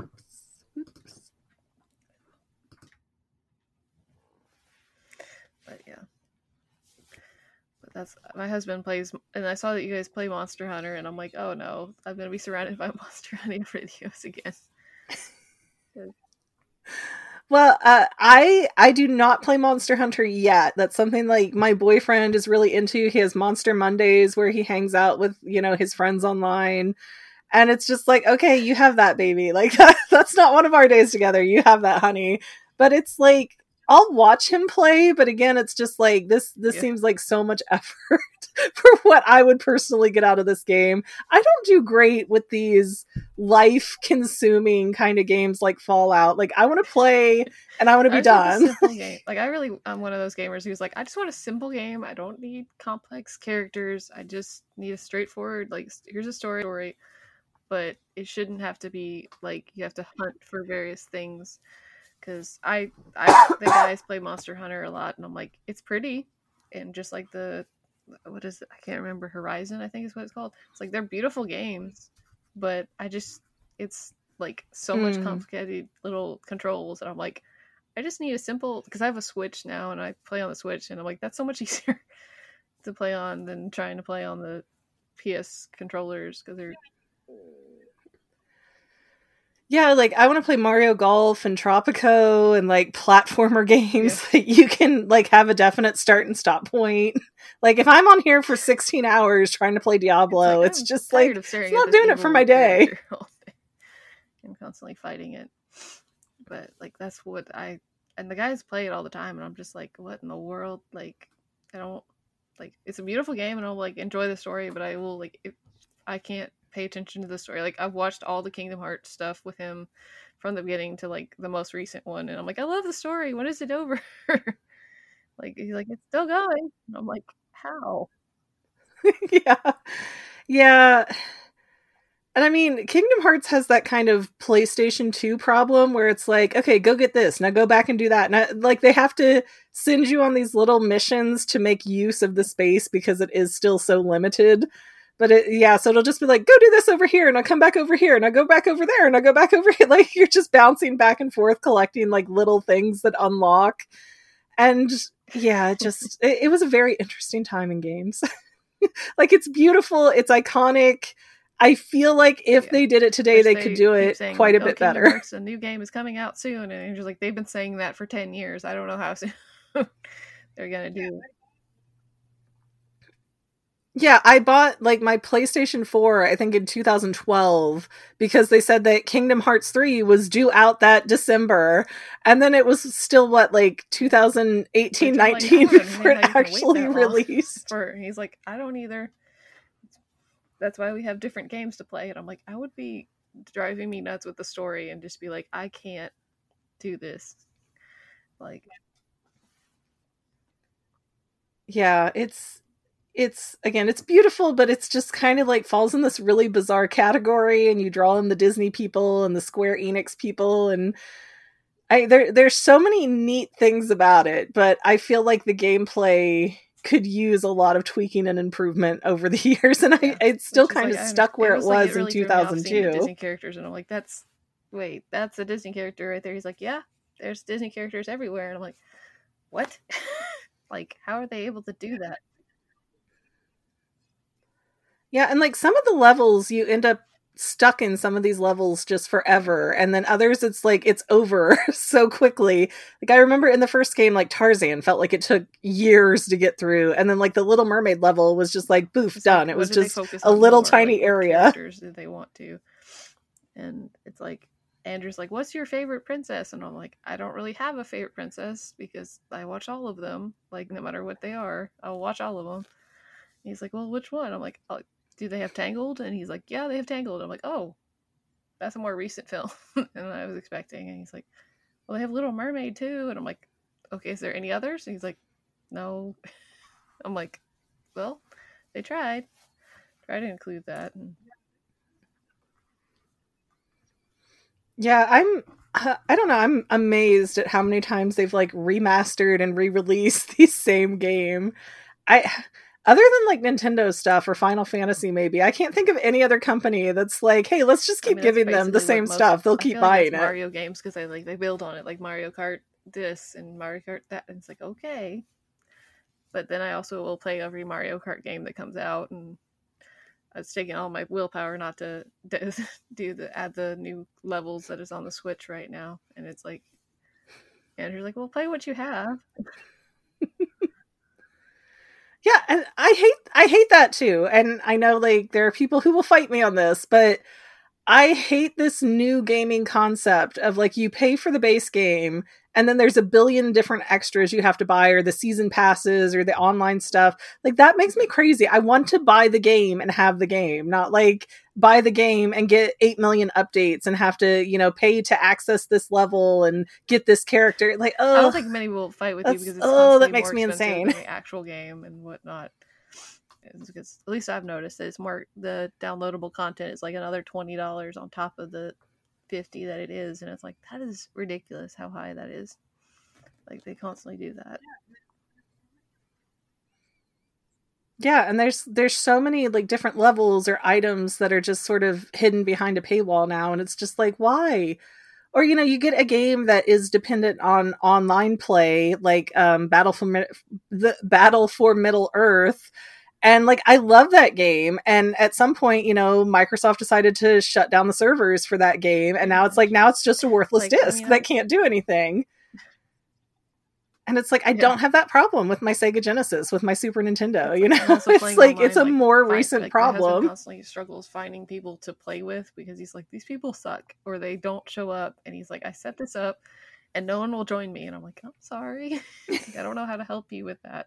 Oops. But yeah, but that's my husband plays, and I saw that you guys play Monster Hunter, and I'm like, oh no, I'm gonna be surrounded by Monster Hunter videos again. Well, uh, I I do not play Monster Hunter yet. That's something like my boyfriend is really into. He has Monster Mondays where he hangs out with, you know, his friends online. And it's just like, okay, you have that, baby. Like, that, that's not one of our days together. You have that, honey. But it's like, I'll watch him play. But again, it's just like, this This yeah. seems like so much effort for what I would personally get out of this game. I don't do great with these life-consuming kind of games like Fallout. Like, I want to play and I want to be I done. Simple game. Like, I really, I'm one of those gamers who's like, I just want a simple game. I don't need complex characters. I just need a straightforward, like, here's a story. But it shouldn't have to be like you have to hunt for various things. Because I, I, the guys play Monster Hunter a lot, and I'm like, it's pretty, and just like the, what is it? I can't remember. Horizon, I think is what it's called. It's like they're beautiful games, but I just, it's like so mm. much complicated little controls, and I'm like, I just need a simple. Because I have a Switch now, and I play on the Switch, and I'm like, that's so much easier to play on than trying to play on the P S controllers because they're. Yeah, like I want to play Mario Golf and Tropico and like platformer games yeah. that you can like have a definite start and stop point. Like if I'm on here for sixteen hours trying to play Diablo, it's, like, it's just like it's not doing it for my day. I'm constantly fighting it, but like that's what I and the guys play it all the time, and I'm just like, what in the world? Like I don't like. It's a beautiful game, and I'll like enjoy the story, but I will like if I can't. Pay attention to the story. Like I've watched all the Kingdom Hearts stuff with him from the beginning to like the most recent one, and I'm like, I love the story. When is it over? Like he's like, it's still going. And I'm like, how? yeah, yeah. And I mean, Kingdom Hearts has that kind of PlayStation two problem where it's like, okay, go get this. Now go back and do that. And I, like they have to send you on these little missions to make use of the space because it is still so limited. But it, yeah, so it'll just be like, go do this over here and I'll come back over here and I'll go back over there and I'll go back over here. Like you're just bouncing back and forth, collecting like little things that unlock. And yeah, it just, it, it was a very interesting time in games. Like it's beautiful. It's iconic. I feel like if yeah. they did it today, they, they could do it saying, quite a oh, bit Kingdom better. Hearts, a new game is coming out soon, and you're like, they've been saying that for ten years. I don't know how soon they're gonna do it. Yeah, I bought like my PlayStation four, I think in two thousand twelve, because they said that Kingdom Hearts three was due out that December, and then it was still what, like two thousand eighteen, nineteen like, before it actually released. For, he's like, I don't either. That's why we have different games to play. And I'm like, I would be driving me nuts with the story and just be like, I can't do this. Like, yeah, it's, it's, again, it's beautiful, but it's just kind of like falls in this really bizarre category. And you draw in the Disney people and the Square Enix people. And I, there, there's so many neat things about it, but I feel like the gameplay could use a lot of tweaking and improvement over the years, and yeah. I it's still Which kind of like, stuck where it was, it was like, it really in two thousand two. Disney characters, and I'm like, that's wait, that's a Disney character right there. He's like, yeah, there's Disney characters everywhere, and I'm like, what? Like, how are they able to do that? Yeah, and like some of the levels, you end up stuck in some of these levels just forever, and then others it's like it's over so quickly. Like I remember in the first game, like Tarzan felt like it took years to get through, and then like the Little Mermaid level was just like boof, it's done. Like, it was just a little more, tiny like, area. Characters did they want to? And it's like Andrew's like, what's your favorite princess? And I'm like, I don't really have a favorite princess because I watch all of them, like no matter what they are, I'll watch all of them. And he's like, well, which one? I'm like, oh, do they have Tangled? And he's like, yeah, they have Tangled. I'm like, oh, that's a more recent film than I was expecting. And he's like, well, they have Little Mermaid too. And I'm like, okay, is there any others? And he's like, no. I'm like, well, they tried. Try to include that. And... yeah, I'm, uh, I don't know, I'm amazed at how many times they've like remastered and re-released the same game. I... Other than like Nintendo stuff or Final Fantasy, maybe I can't think of any other company that's like, hey, let's just keep I mean, giving them the same stuff. They'll I keep buying like it. Mario games because they like they build on it, like Mario Kart this and Mario Kart that, and it's like okay. But then I also will play every Mario Kart game that comes out, and it's taking all my willpower not to do the add the new levels that is on the Switch right now, and it's like, Andrew's like, well, play what you have. Yeah, and I hate I hate that too. And I know like there are people who will fight me on this, but I hate this new gaming concept of like you pay for the base game and then there's a billion different extras you have to buy, or the season passes or the online stuff. Like that makes me crazy. I want to buy the game and have the game, not like buy the game and get eight million updates and have to, you know, pay to access this level and get this character. Like, oh, I don't think many will fight with you because it's oh, that makes me insane. Than the actual game and whatnot. Because at least I've noticed that it's more, the downloadable content is like another twenty dollars on top of the fifty that it is, and it's like, that is ridiculous how high that is. Like they constantly do that. Yeah, and there's there's so many like different levels or items that are just sort of hidden behind a paywall now, and it's just like, why? Or, you know, you get a game that is dependent on online play, like um, Battle for the Battle for Middle Earth. And like, I love that game. And at some point, you know, Microsoft decided to shut down the servers for that game. And now it's like, now it's just a worthless like, disc I mean, that can't do anything. And it's like, I yeah. don't have that problem with my Sega Genesis, with my Super Nintendo, you know, it's like, online, it's a like, more find, recent like, problem. My husband constantly struggles finding people to play with because he's like, these people suck or they don't show up. And he's like, I set this up and no one will join me. And I'm like, I'm sorry. Like, I don't know how to help you with that.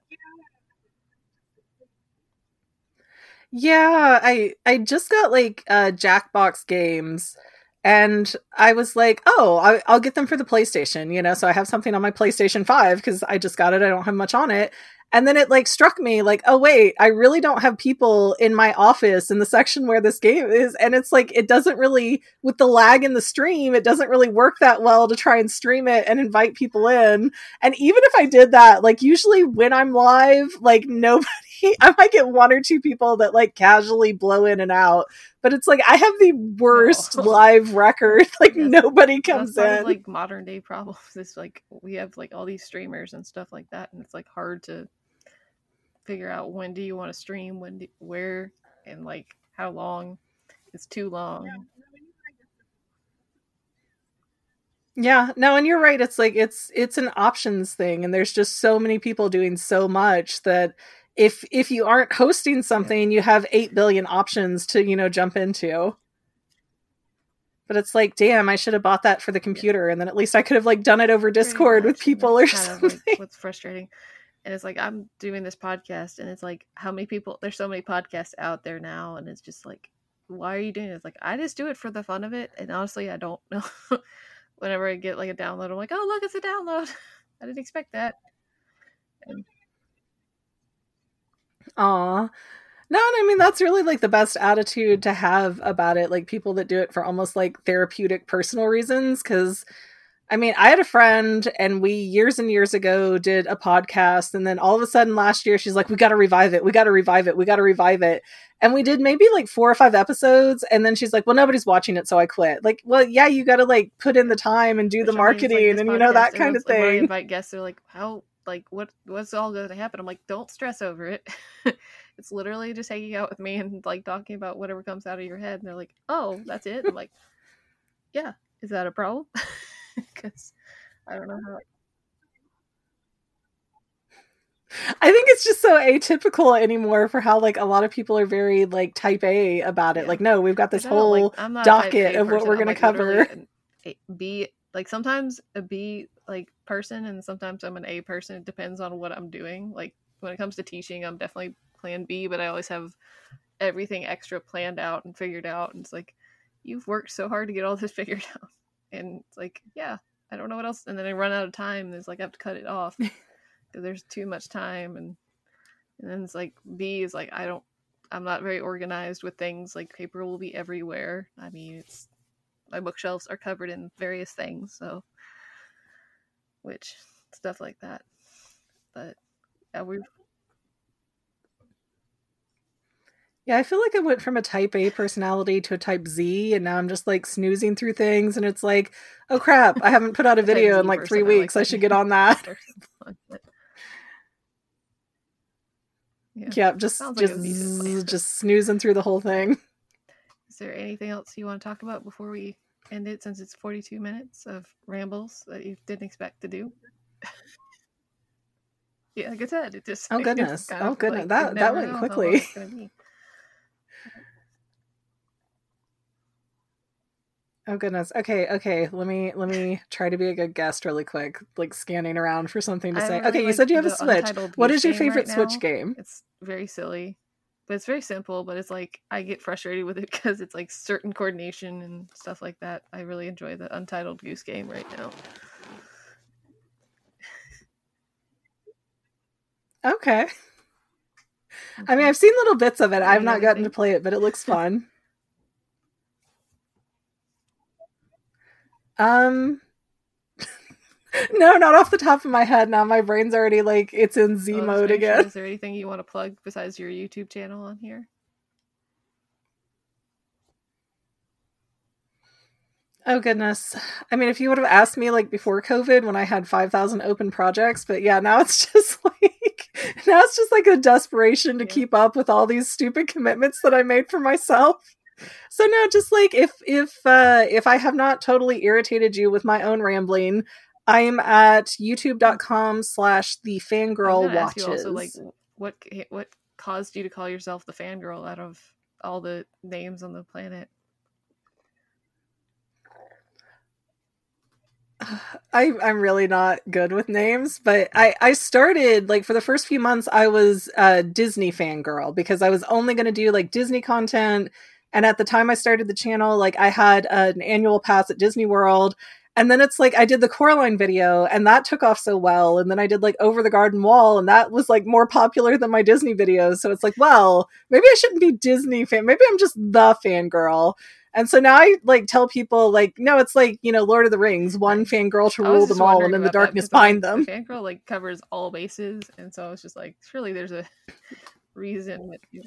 Yeah, I I just got like uh, Jackbox games, and I was like, oh, I, I'll get them for the PlayStation, you know. So I have something on my PlayStation five because I just got it. I don't have much on it, And then it like struck me like, oh wait, I really don't have people in my office in the section where this game is. And it's like, it doesn't really, with the lag in the stream, it doesn't really work that well to try and stream it and invite people in. And even if I did that, like usually when I'm live, like nobody, I might get one or two people that like casually blow in and out. But it's like, I have the worst no. live record. Like yes, nobody comes that's in. Of, like modern day problems. It's like, we have like all these streamers and stuff like that. And it's like hard to figure out when do you want to stream, when do, where, and like how long. It's too long. Yeah, no, and you're right. It's like it's it's an options thing, and there's just so many people doing so much that if if you aren't hosting something, you have eight billion options to, you know, jump into. But it's like, damn, I should have bought that for the computer, and then at least I could have like done it over Discord with people or something. Kind of like what's frustrating. And it's like, I'm doing this podcast, and it's like, how many people, there's so many podcasts out there now, and it's just like, why are you doing it? It's like, I just do it for the fun of it, and honestly, I don't know. Whenever I get like a download, I'm like, oh, look, it's a download. I didn't expect that. And... Aw. No, and I mean, that's really like the best attitude to have about it. Like people that do it for almost like therapeutic personal reasons, because I mean, I had a friend and we years and years ago did a podcast, and then all of a sudden last year she's like, we got to revive it. We got to revive it. We got to revive it. And we did maybe like four or five episodes. And then she's like, well, nobody's watching it, so I quit. Like, well, yeah, you got to like put in the time and do Which the marketing I mean, like and, you know, that kind of thing. Like, when I invite guests, they're like, how, like, what, what's all going to happen? I'm like, don't stress over it. It's literally just hanging out with me and like talking about whatever comes out of your head. And they're like, oh, that's it. I'm like, yeah, is that a problem? Because I don't know how. I think it's just so atypical anymore for how like a lot of people are very like type A about it. Yeah. Like, no, we've got this whole like, docket of what we're going like, to cover. A, B, like sometimes a B like person, and sometimes I'm an A person. It depends on what I'm doing. Like when it comes to teaching, I'm definitely plan B, but I always have everything extra planned out and figured out. And it's like, you've worked so hard to get all this figured out. And it's like, yeah, I don't know what else. And then I run out of time, and it's like I have to cut it off because there's too much time. And and then it's like B is like, I don't, I'm not very organized with things. Like paper will be everywhere. I mean, it's my bookshelves are covered in various things, so which stuff like that. But yeah, we. Yeah, I feel like I went from a type A personality to a type Z, and now I'm just like snoozing through things, and it's like, oh crap, I haven't put out a video in like three weeks. I, like I should get on that. Yeah, yeah just Sounds just like zzz, just snoozing through the whole thing. Is there anything else you want to talk about before we end it, since it's forty-two minutes of rambles that you didn't expect to do? Yeah, like I said, it just oh goodness, oh goodness, like, that that went quickly. Oh goodness. Okay, okay. Let me let me try to be a good guest really quick, like scanning around for something to I say. Really okay, like you said you have a Switch. What is your favorite right Switch game? It's very silly, but it's very simple. But it's like I get frustrated with it because it's like certain coordination and stuff like that. I really enjoy the Untitled Goose Game right now. Okay. I mean, I've seen little bits of it. I've not gotten to play it, but it looks fun. Um, no, not off the top of my head. Now my brain's already like, it's in Z oh, mode again. Sure. Is there anything you want to plug besides your YouTube channel on here? Oh goodness. I mean, if you would have asked me like before COVID when I had five thousand open projects, but yeah, now it's just like, now it's just like a desperation to yeah. keep up with all these stupid commitments that I made for myself. So no, just like if if uh, if I have not totally irritated you with my own rambling, I am at youtube.com slash the fangirl watches. Also, like, what what caused you to call yourself the fangirl out of all the names on the planet? I, I'm really not good with names, but I, I started, like, for the first few months, I was a Disney fangirl because I was only going to do, like, Disney content. And at the time I started the channel, like, I had an annual pass at Disney World. And then it's like I did the Coraline video and that took off so well. And then I did like Over the Garden Wall and that was like more popular than my Disney videos. So it's like, well, maybe I shouldn't be Disney fan. Maybe I'm just the fangirl. And so now I like tell people like, no, it's like, you know, Lord of the Rings, one Right. fangirl to I was rule just them all wondering and in the about that darkness because, like, bind them. the fangirl like covers all bases, and so I was just like, surely there's a reason that you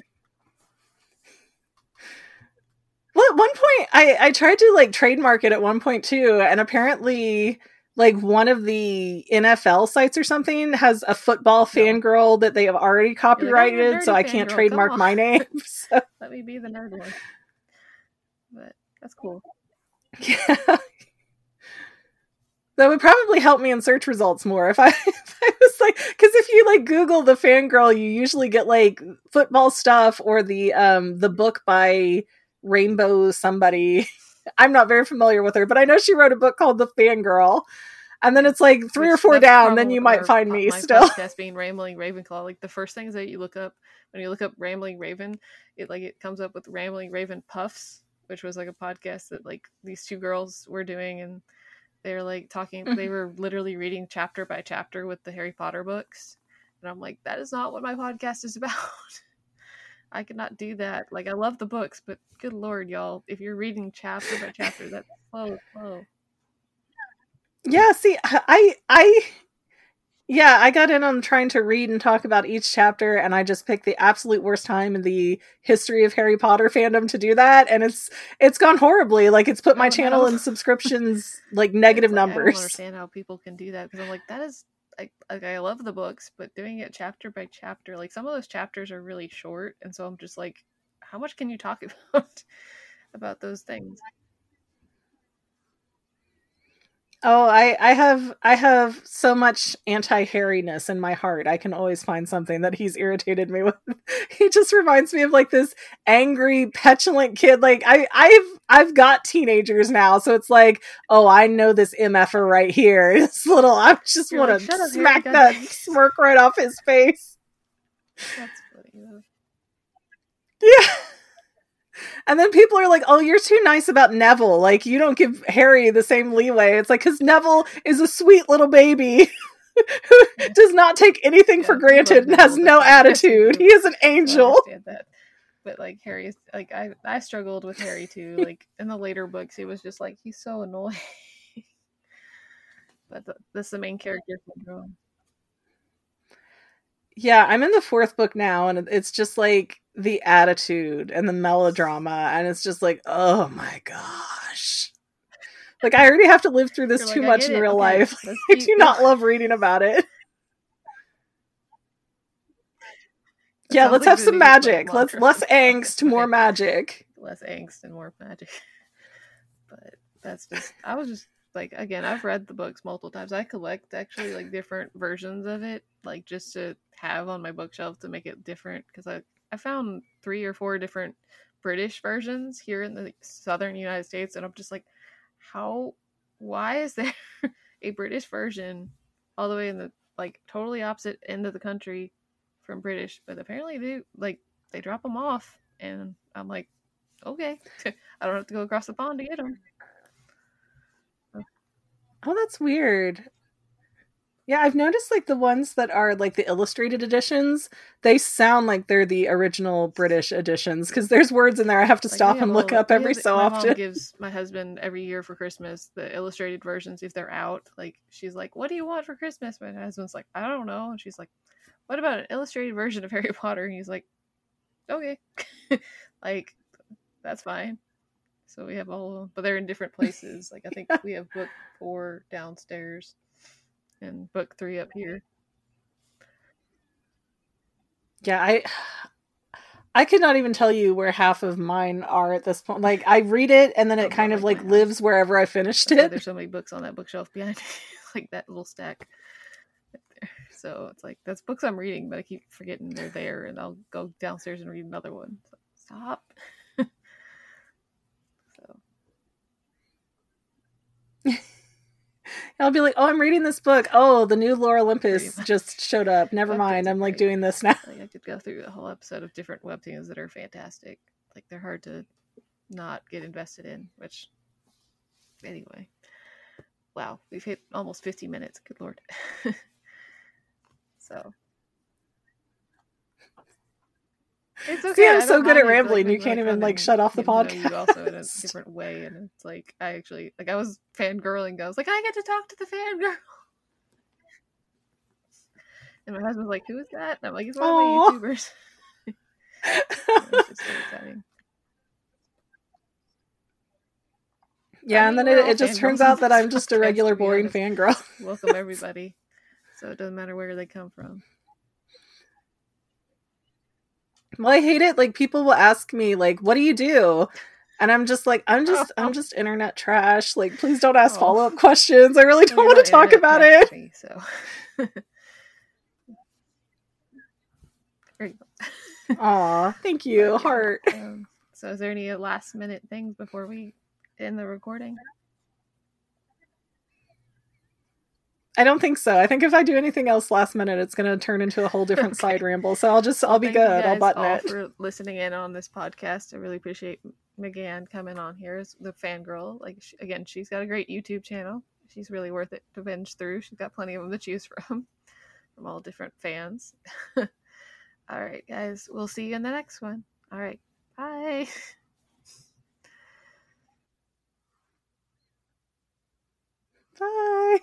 Well, at one point, I, I tried to like trademark it at one point too, and apparently, like one of the N F L sites or something has a football fangirl that they have already you're like, I'm a copyrighted, so nerdy I can't fangirl, come trademark on. my name. So, Let me be the nerd one. But that's cool. yeah. That would probably help me in search results more if I, if I was like, because if you like Google the fangirl, you usually get like football stuff or the um the book by Rainbow somebody. I'm not very familiar with her, but I know she wrote a book called The Fangirl. And then it's like three Which or four that's the down, problem then you with might our find po- me my still. podcast being Rambling Ravenclaw. Like the first things that you look up when you look up Rambling Raven, it like it comes up with Rambling Raven Puffs, which was like a podcast that like these two girls were doing, and they're like talking. They were literally reading chapter by chapter with the Harry Potter books, and I'm like, that is not what my podcast is about. I could not do that. Like I love the books, but good lord, y'all, if you're reading chapter by chapter, that's slow, slow. Yeah, see, I, I, yeah, I got in on trying to read and talk about each chapter, and I just picked the absolute worst time in the history of Harry Potter fandom to do that, and it's it's gone horribly. Like it's put my Oh, channel no. and subscriptions like negative It's like, I numbers. don't understand how people can do that because I'm like, that is like, like I love the books, but doing it chapter by chapter, like some of those chapters are really short, and so I'm just like, how much can you talk about about those things? Oh, I, I have I have so much anti-hairiness in my heart. I can always find something that he's irritated me with. He just reminds me of like this angry, petulant kid. Like I I've I've got teenagers now, so it's like, oh, I know this M F er right here. It's little I just You're want like, to "Shut up, smack Harry, that goddamn." smirk right off his face. That's funny though. Yeah. And then people are like, oh, you're too nice about Neville. Like, you don't give Harry the same leeway. It's like, because Neville is a sweet little baby who does not take anything Yeah, for we granted love and has Neville, no but yes, we attitude. do. He is an I angel. understand that. But like Harry, like I, I struggled with Harry too. Like in the later books, it was just like he's so annoying. But the, that's the main character syndrome. Yeah, I'm in the fourth book now, and it's just like the attitude and the melodrama, and it's just like, oh my gosh. Like, I already have to live through this You're too like, I much get in it. real Okay, life. let's I keep do not love reading about it. That Yeah, sounds let's like have the some new, like, magic. Let's mantra. less angst, more Right. magic. Less angst and more magic. But that's just, I was just like, again, I've read the books multiple times. I collect actually like different versions of it, like just to have on my bookshelf to make it different. Because I, I found three or four different British versions here in the southern United States, and I'm just like, how, why is there a British version all the way in the like totally opposite end of the country from British? But apparently they like they drop them off, and I'm like, okay, I don't have to go across the pond to get them. Oh, that's weird. Yeah, I've noticed like the ones that are like the illustrated editions, they sound like they're the original British editions because there's words in there I have to Like, stop we have and look all- up we every have- so my often. mom gives my husband every year for Christmas the illustrated versions if they're out. Like she's like, "What do you want for Christmas?" My husband's like, "I don't know," and she's like, "What about an illustrated version of Harry Potter?" And he's like, "Okay," like that's fine. So we have all of them, but they're in different places. Like I think we have book four downstairs and book three up here. Yeah, I I could not even tell you where half of mine are at this point. Like I read it and then Oh, it kind not of like like my lives wherever I finished That's why it. there's so many books on that bookshelf behind me, like that little stack right there. So it's like that's books I'm reading, but I keep forgetting they're there, and I'll go downstairs and read another one. So, stop. So I'll be like, "Oh, I'm reading this book. Oh, the new Lore Olympus Pretty much. just showed up. Never Webtoons mind. are I'm like great. doing this now." like I could go through a whole episode of different webtoons that are fantastic. Like they're hard to not get invested in. Which, anyway, wow, we've hit almost fifty minutes. Good lord. So it's okay. See, I'm I so don't good at mind it. Like, rambling. like, You can't really even fun like and shut off the getting to know you also in a podcast. different way, and it's like I actually like I was fangirling. I was like, I get to talk to the fangirl. And my husband's like, who is that? And I'm like, he's one Aw. of my YouTubers. It's just so exciting. Yeah, I and mean, then we're it, all it just turns fangirls on out that this I'm just a podcast, regular to be boring honest. fangirl. Welcome everybody. So it doesn't matter where they come from. Well, I hate it. Like, people will ask me, like, what do you do? And I'm just like, I'm just, Oh. I'm just internet trash. Like, please don't ask Oh. follow-up questions. I really don't Well, you're want to not talk internet about trash it. to me, so. There you go. Aw, thank you, But, yeah, heart. Um, so is there any last minute things before we end the recording? I don't think so. I think if I do anything else last minute, it's going to turn into a whole different Okay. side ramble. So I'll just, Well, I'll be thank you good. I'll guys button all it. for listening in on this podcast. I really appreciate McGann coming on here as the fangirl. Like, she, again, she's got a great YouTube channel. She's really worth it to binge through. She's got plenty of them to choose from, from all different fans. All right, guys. We'll see you in the next one. All right. Bye. Bye.